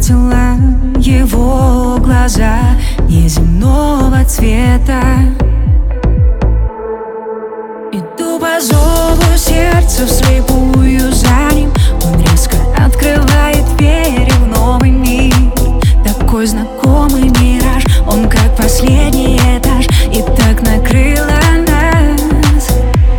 заметила его глаза неземного цвета. Иду по зову сердца вслепую за ним. Он резко открывает двери в новый мир. Такой знакомый мираж, он как последний этаж, и так накрыло нас.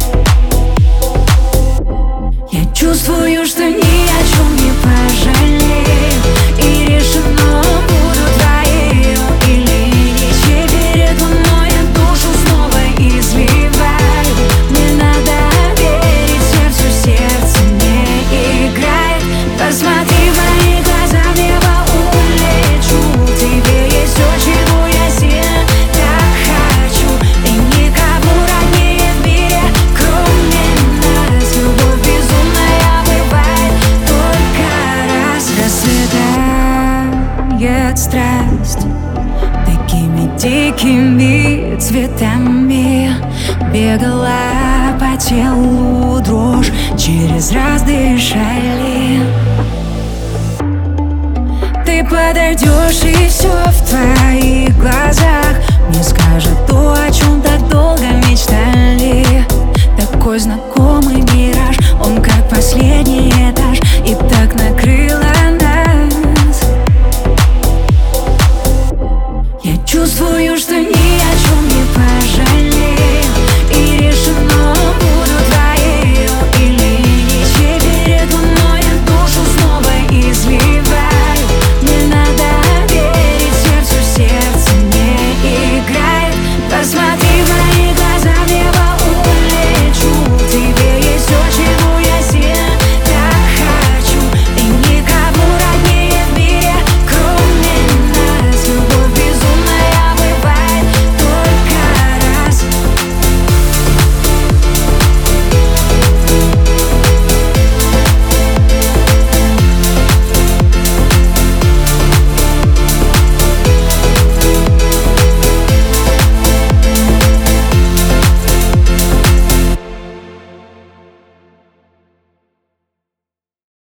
Я чувствую, что ни о чем не пожалею, и решено буду твоим или ничей. Перед луной я душу снова изливаю. Мне надо верить сердцу, сердце не играет. Посмотри в мои глаза, в небо улечу. В тебе есть все, чего я сильно так хочу, и никого роднее в мире, кроме нас. Любовь безумная бывает только раз. Расцветает страсть такими дикими цветами. Бегала по телу дрожь, через раз дышали. Ты подойдешь, и все в твоих глазах мне скажет то,